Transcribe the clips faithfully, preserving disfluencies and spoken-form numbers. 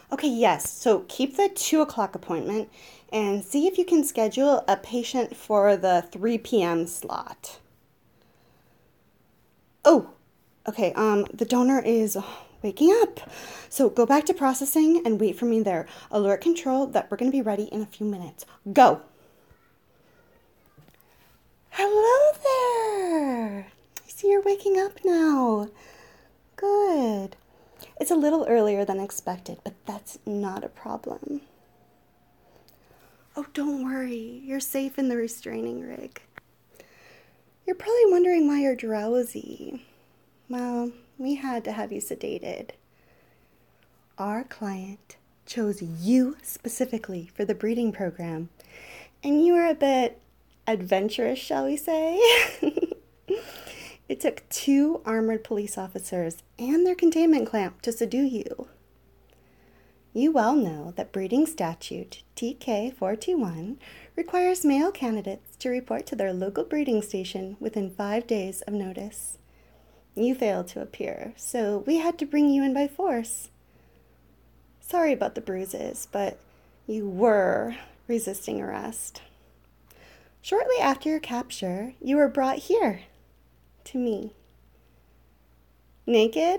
Okay, yes. So keep the two o'clock appointment and see if you can schedule a patient for the three p m slot. Oh, okay. Um, the donor is waking up. So go back to processing and wait for me there. Alert control that we're going to be ready in a few minutes. Go. Hello there. I see you're waking up now. Good. It's a little earlier than expected, but that's not a problem. Oh, don't worry. You're safe in the restraining rig. You're probably wondering why you're drowsy. Well, we had to have you sedated. Our client chose you specifically for the breeding program, and you were a bit adventurous, shall we say? It took two armored police officers and their containment clamp to subdue you. You well know that breeding statute T K four two one requires male candidates to report to their local breeding station within five days of notice. You failed to appear, so we had to bring you in by force. Sorry about the bruises, but you were resisting arrest. Shortly after your capture, you were brought here, to me. Naked?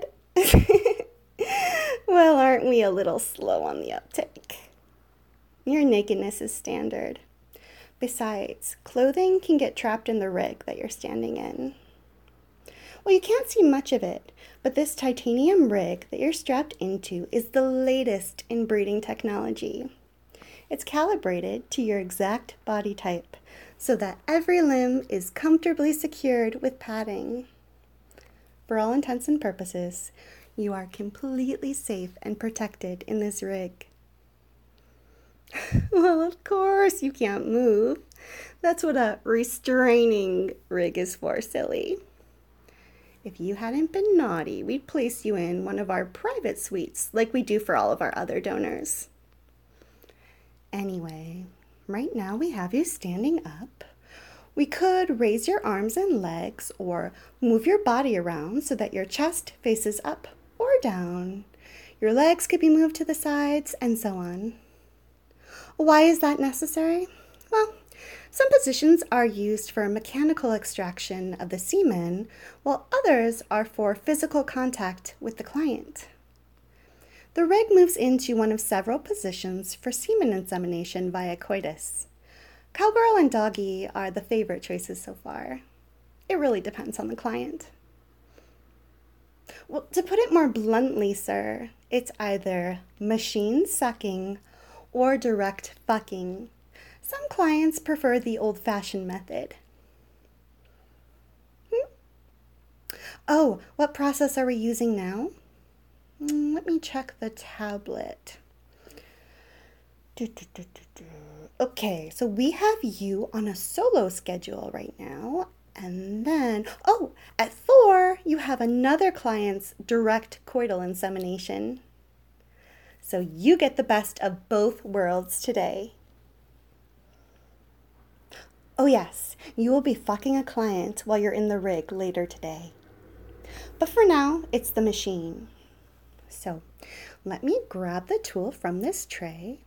Well, aren't we a little slow on the uptake? Your nakedness is standard. Besides, clothing can get trapped in the rig that you're standing in. Well, you can't see much of it, but this titanium rig that you're strapped into is the latest in breeding technology. It's calibrated to your exact body type so that every limb is comfortably secured with padding. For all intents and purposes, you are completely safe and protected in this rig. Well, of course you can't move. That's what a restraining rig is for, silly. If you hadn't been naughty, we'd place you in one of our private suites like we do for all of our other donors. Anyway, right now we have you standing up. We could raise your arms and legs or move your body around so that your chest faces up or down. Your legs could be moved to the sides and so on. Why is that necessary? Well, some positions are used for mechanical extraction of the semen, while others are for physical contact with the client. The rig moves into one of several positions for semen insemination via coitus. Cowgirl and doggy are the favorite choices so far. It really depends on the client. Well, to put it more bluntly, sir, it's either machine sucking or direct fucking. Some clients prefer the old-fashioned method. Hmm? Oh, what process are we using now? Mm, let me check the tablet. Do, do, do, do, do. Okay, so we have you on a solo schedule right now. And then, oh, at four, you have another client's direct coital insemination. So you get the best of both worlds today. Oh yes, you will be fucking a client while you're in the rig later today. But for now, it's the machine. So let me grab the tool from this tray.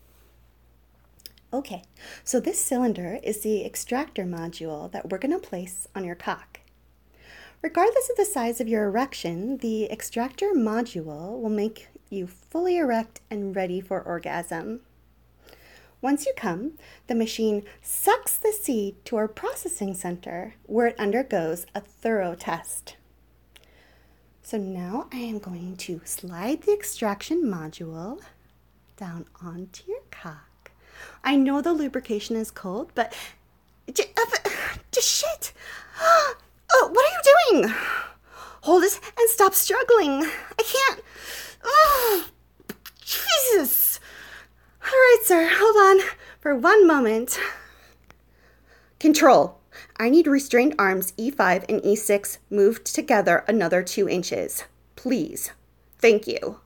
Okay, so this cylinder is the extractor module that we're going to place on your cock. Regardless of the size of your erection, the extractor module will make you fully erect and ready for orgasm. Once you come, the machine sucks the seed to our processing center where it undergoes a thorough test. So now I am going to slide the extraction module down onto your cock. I know the lubrication is cold, but just, uh, just shit. Oh, what are you doing? Hold it and stop struggling. I can't. Oh, Jesus. All right, sir, hold on for one moment. Control. I need restrained arms E five and E six moved together another two inches. Please. Thank you.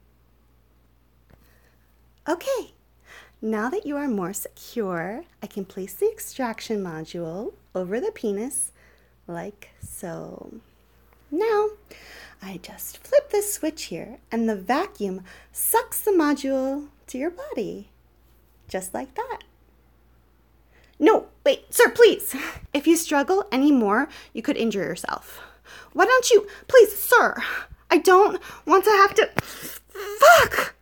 Okay. Now that you are more secure, I can place the extraction module over the penis like so. Now, I just flip this switch here and the vacuum sucks the module to your body. Just like that. No, wait, sir, please. If you struggle anymore, you could injure yourself. Why don't you, please, sir, I don't want to have to, fuck.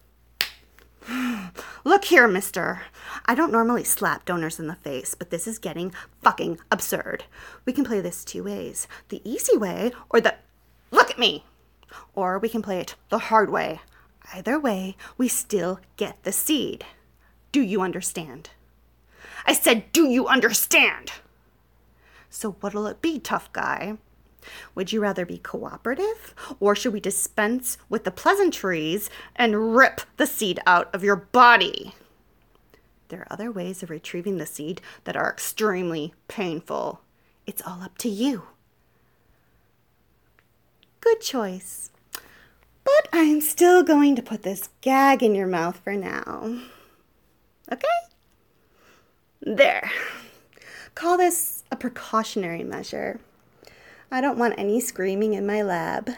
Look here, mister. I don't normally slap donors in the face, but this is getting fucking absurd. We can play this two ways. The easy way or the, look at me. Or we can play it the hard way. Either way, we still get the seed. Do you understand? I said, do you understand? So what'll it be, tough guy? Would you rather be cooperative, or should we dispense with the pleasantries and rip the seed out of your body? There are other ways of retrieving the seed that are extremely painful. It's all up to you. Good choice. But I'm still going to put this gag in your mouth for now. Okay? There. Call this a precautionary measure. I don't want any screaming in my lab.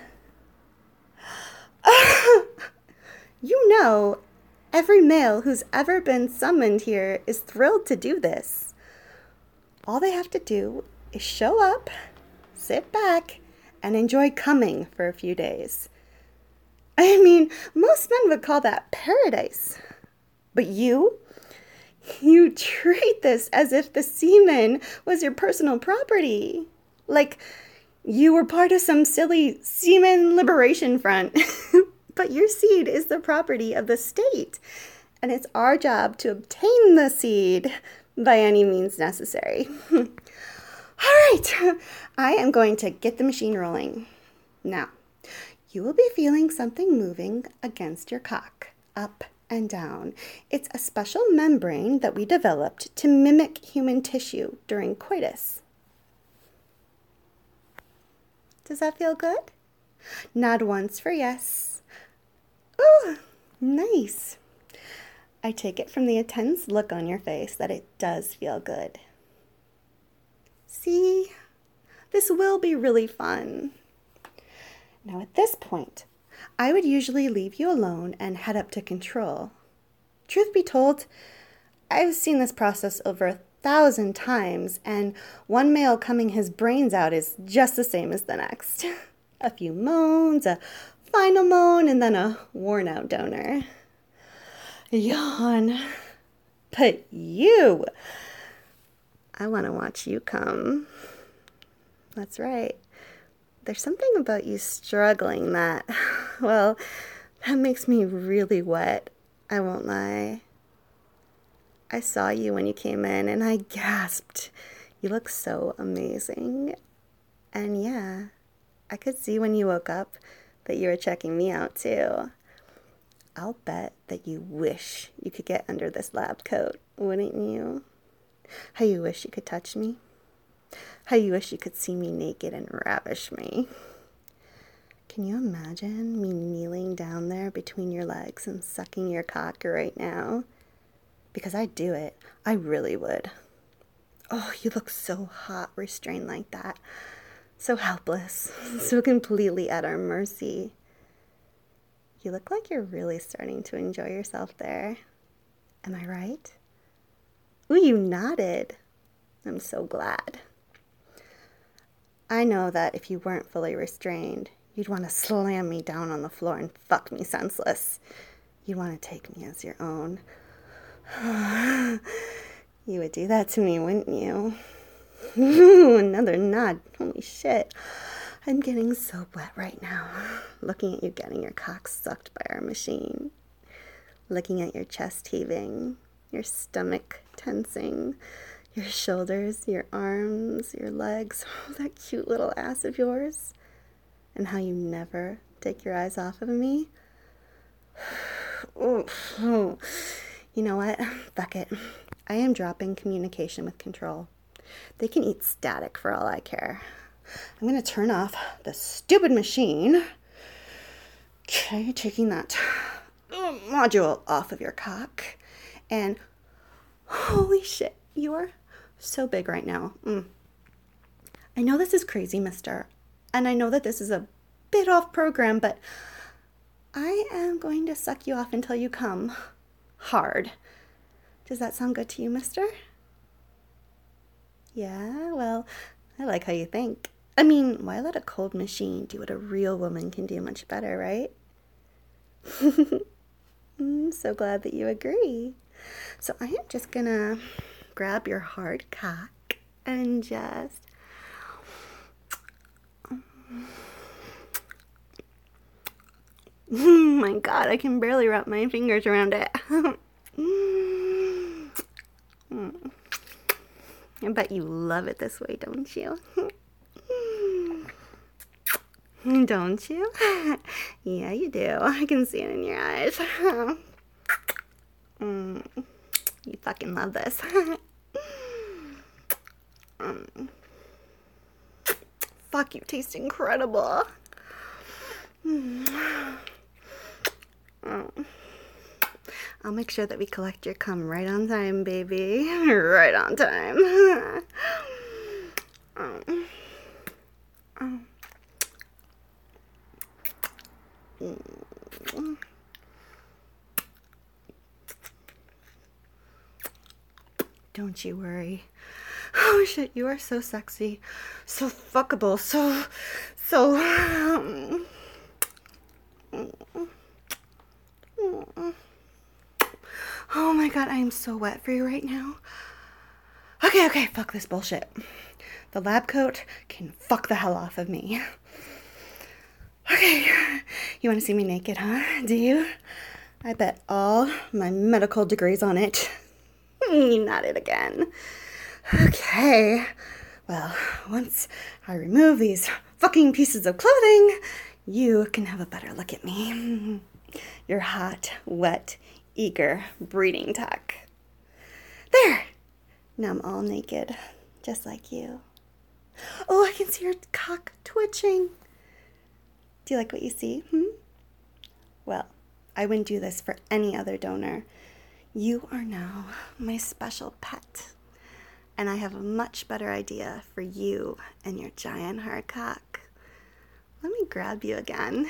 You know, every male who's ever been summoned here is thrilled to do this. All they have to do is show up, sit back, and enjoy coming for a few days. I mean, most men would call that paradise. But you? You treat this as if the semen was your personal property. Like you were part of some silly semen liberation front. But your seed is the property of the state. And it's our job to obtain the seed by any means necessary. All right. I am going to get the machine rolling. Now, you will be feeling something moving against your cock. Up and down. It's a special membrane that we developed to mimic human tissue during coitus. Does that feel good? Nod once for yes. Oh, nice. I take it from the intense look on your face that it does feel good. See, this will be really fun. Now at this point, I would usually leave you alone and head up to control. Truth be told, I've seen this process over a thousand times, and one male coming his brains out is just the same as the next. A few moans, a final moan, and then a worn-out donor. Yawn. But you, I want to watch you come. That's right. There's something about you struggling that, well, that makes me really wet. I won't lie. I saw you when you came in and I gasped. You look so amazing. And yeah, I could see when you woke up that you were checking me out too. I'll bet that you wish you could get under this lab coat, wouldn't you? How you wish you could touch me. How you wish you could see me naked and ravish me. Can you imagine me kneeling down there between your legs and sucking your cock right now? Because I'd do it. I really would. Oh, you look so hot restrained like that. So helpless. So completely at our mercy. You look like you're really starting to enjoy yourself there. Am I right? Ooh, you nodded. I'm so glad. I know that if you weren't fully restrained, you'd want to slam me down on the floor and fuck me senseless. You'd want to take me as your own. You would do that to me, wouldn't you? Ooh, another nod. Holy shit. I'm getting so wet right now, looking at you getting your cock sucked by our machine. Looking at your chest heaving, your stomach tensing, your shoulders, your arms, your legs, oh, that cute little ass of yours. And how you never take your eyes off of me. Oh, oh. You know what? Fuck it. I am dropping communication with control. They can eat static for all I care. I'm going to turn off the stupid machine. Okay, taking that module off of your cock. And holy shit, you are so big right now. Mm. I know this is crazy, mister. And I know that this is a bit off program, but I am going to suck you off until you come hard. Does that sound good to you, mister? Yeah, well, I like how you think. I mean, why let a cold machine do what a real woman can do much better, right? I'm so glad that you agree. So I am just gonna grab your hard cock and just... Oh my god, I can barely wrap my fingers around it. I bet you love it this way, don't you? Don't you? Yeah, you do. I can see it in your eyes. mm, you fucking love this. mm. Fuck, you taste incredible. Mm. Mm. I'll make sure that we collect your cum right on time, baby. Right on time. um. Um. Mm. Don't you worry. Oh shit, you are so sexy. So fuckable. So, so... Um, oh my god, I am so wet for you right now. Okay, okay, fuck this bullshit. The lab coat can fuck the hell off of me. Okay, you want to see me naked, huh? Do you? I bet all my medical degrees on it. You nodded again. Okay, well, once I remove these fucking pieces of clothing, you can have a better look at me. Your hot, wet, eager breeding tuck. There! Now I'm all naked, just like you. Oh, I can see your cock twitching. Do you like what you see? Hmm? Well, I wouldn't do this for any other donor. You are now my special pet. And I have a much better idea for you and your giant hard cock. Let me grab you again.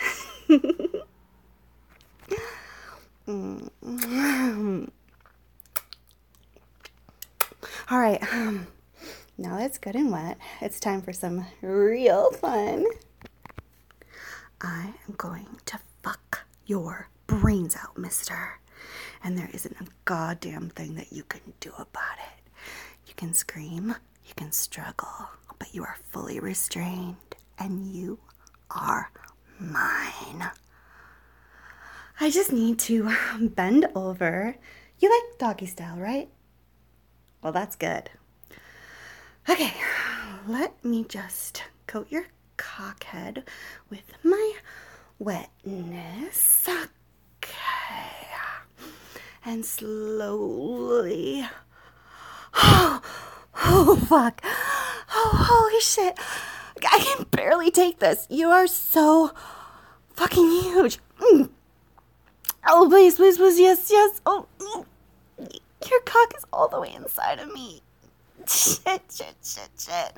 mm. All right, um, now that it's good and wet, it's time for some real fun. I am going to fuck your brains out, mister. And there isn't a goddamn thing that you can do about it. You can scream, you can struggle, but you are fully restrained, and you are mine. I just need to bend over. You like doggy style, right? Well, that's good. Okay, let me just coat your cockhead with my wetness. Okay. And slowly... Oh, oh, fuck. Oh, holy shit. I can barely take this. You are so fucking huge. Mm. Oh, please, please, please, yes, yes. Oh, mm. Your cock is all the way inside of me. Shit, shit, shit, shit.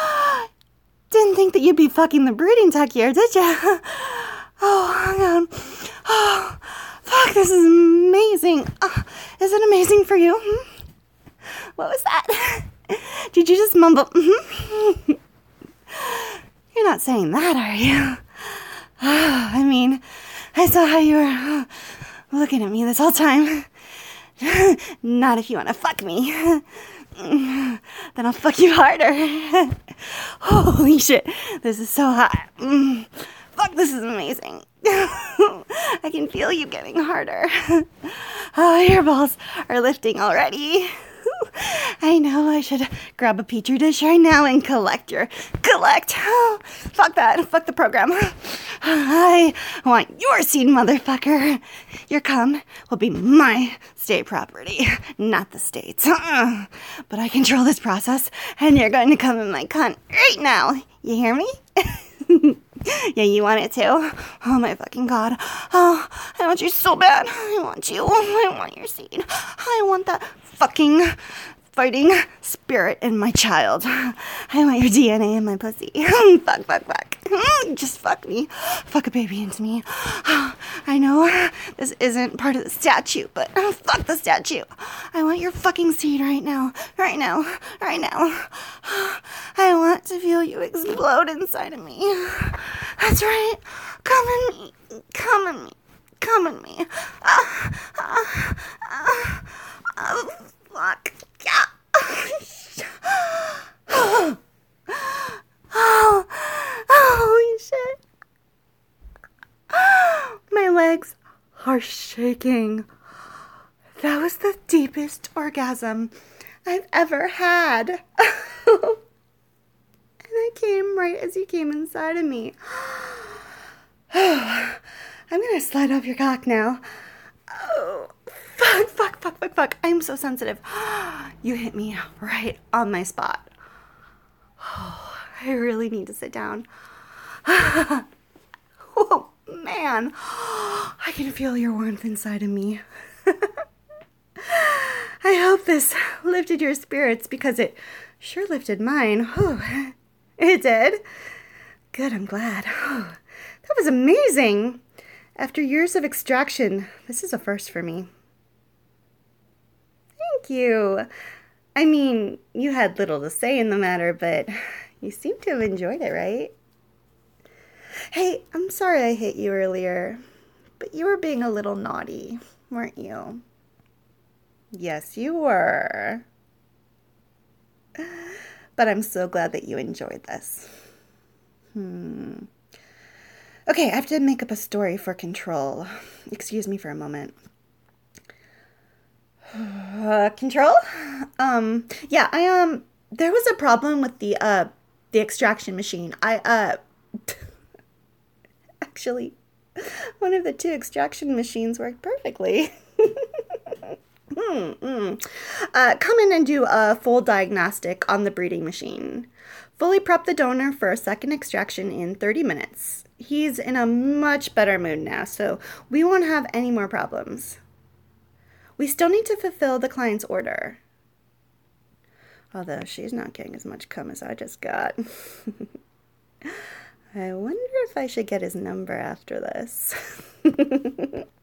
Didn't think that you'd be fucking the breeding tuck here, did ya? Oh, hang on. Oh, fuck, this is amazing. Oh, is it amazing for you? Hmm? What was that? Did you just mumble? Mm-hmm. You're not saying that, are you? Oh, I mean, I saw how you were looking at me this whole time. Not if you want to fuck me. Then I'll fuck you harder. Holy shit, this is so hot. Mm. Fuck, this is amazing. I can feel you getting harder. Oh, your balls are lifting already. I know I should grab a petri dish right now and collect your collect. Oh, fuck that. Fuck the program. I want your seed, motherfucker. Your cum will be my state property, not the state's. Uh-uh. But I control this process, and you're going to come in my cunt right now. You hear me? Yeah, you want it too? Oh my fucking god. Oh, I want you so bad. I want you. I want your seed. I want that fucking fighting spirit in my child. I want your D N A in my pussy. Fuck, fuck, fuck. Just fuck me. Fuck a baby into me. I know this isn't part of the statute, but fuck the statute. I want your fucking seed right now. Right now. Right now. I want to feel you explode inside of me. That's right. Come in me. Come in me. Come in me. Uh, uh, uh, uh, fuck. Yeah. Oh, oh, holy shit. My legs are shaking. That was the deepest orgasm I've ever had. And I came right as you came inside of me. I'm gonna slide off your cock now. Oh, fuck, fuck, fuck, fuck, fuck. I'm so sensitive. You hit me right on my spot. Oh, I really need to sit down. Oh, man. I can feel your warmth inside of me. I hope this lifted your spirits because it sure lifted mine. Whew. It did. Good, I'm glad. Oh, that was amazing. After years of extraction, this is a first for me. Thank you. I mean, you had little to say in the matter, but you seem to have enjoyed it, right? Hey, I'm sorry I hit you earlier, but you were being a little naughty, weren't you? Yes, you were. But I'm so glad that you enjoyed this. Hmm. Okay, I have to make up a story for Control. Excuse me for a moment. Uh, Control? Um, yeah, I, um, there was a problem with the, uh, the extraction machine. I, uh, actually, one of the two extraction machines worked perfectly. Hmm, mm. Uh, come in and do a full diagnostic on the breeding machine. Fully prep the donor for a second extraction in thirty minutes. He's in a much better mood now, so we won't have any more problems. We still need to fulfill the client's order. Although she's not getting as much cum as I just got. I wonder if I should get his number after this.